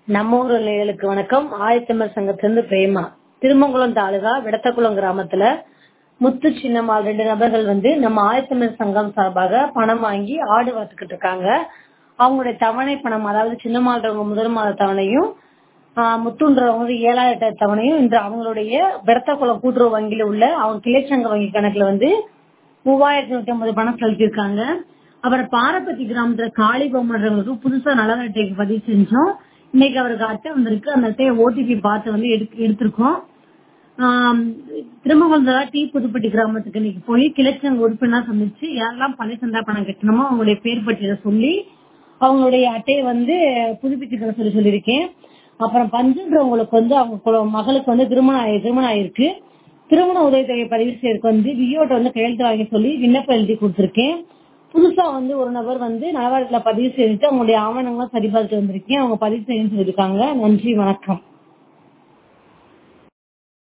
நம்ம ஊர் நேயர்களுக்கு வணக்கம். ஆயத்தமிழ் சங்கத்திலிருந்து பிரேமா. திருமங்குளம் தாலுகா விடத்தக்குளம் கிராமத்துல முத்து சின்னம்மாள் 2 நபர்கள் நம்ம ஆயத்தமிழ் சங்கம் சார்பாக பணம் வாங்கி ஆடு வளர்த்துக்கிட்டு இருக்காங்க. அவங்களுடைய தவணை பணம், அதாவது சின்னம்மாள்றவங்க முதல் மாத தவணையும் முத்துன்றவங்க 7,000 தவணையும் இன்று அவங்களுடைய விடத்தக்குளம் கூட்டுறவு வங்கியில உள்ள அவங்க கிளைச்சங்க வங்கி கணக்குல 3,150 பணம் செலுத்திருக்காங்க. அப்புறம் பாரப்பத்தி கிராமத்துல காளி பொம்மன்றவங்களுக்கு புதுசா நலன் அட்டைக்கு பதிவு செஞ்சோம். இன்னைக்கு அவருக்கு அட்டை வந்திருக்கு. அந்த அட்டையை ஓடிபி பார்த்து எடுத்திருக்கோம். திருமங்கலம் டி புதுப்பட்டி கிராமத்துக்கு இன்னைக்கு போய் கிளைச்சங்க உறுப்பினர் சந்திச்சு யாரெல்லாம் பழைய சந்தா பணம் கட்டணுமோ அவங்களுடைய பேர் பட்டியலை சொல்லி அவங்களுடைய அட்டையை புதுப்பிச்சுக்கிற சொல்லியிருக்கேன். அப்புறம் பஞ்சுன்றவங்களுக்கு அவங்க மகளுக்கு திருமணம் ஆயிருக்கு. திருமண உதவித்தொகை பதிவு செய்யறதுக்கு வியோட்ட கையெழுத்து வாங்கி சொல்லி விண்ணப்பம் எழுதி கொடுத்திருக்கேன். புதுசா ஒரு நபர் நலவாரியத்துல பதிவு செய்துட்டு அவங்களுடைய ஆவணங்களும் சரிபார்த்து வந்திருக்கேன். அவங்க பதிவு செய்யணும்னு சொல்லியிருக்காங்க. நன்றி, வணக்கம்.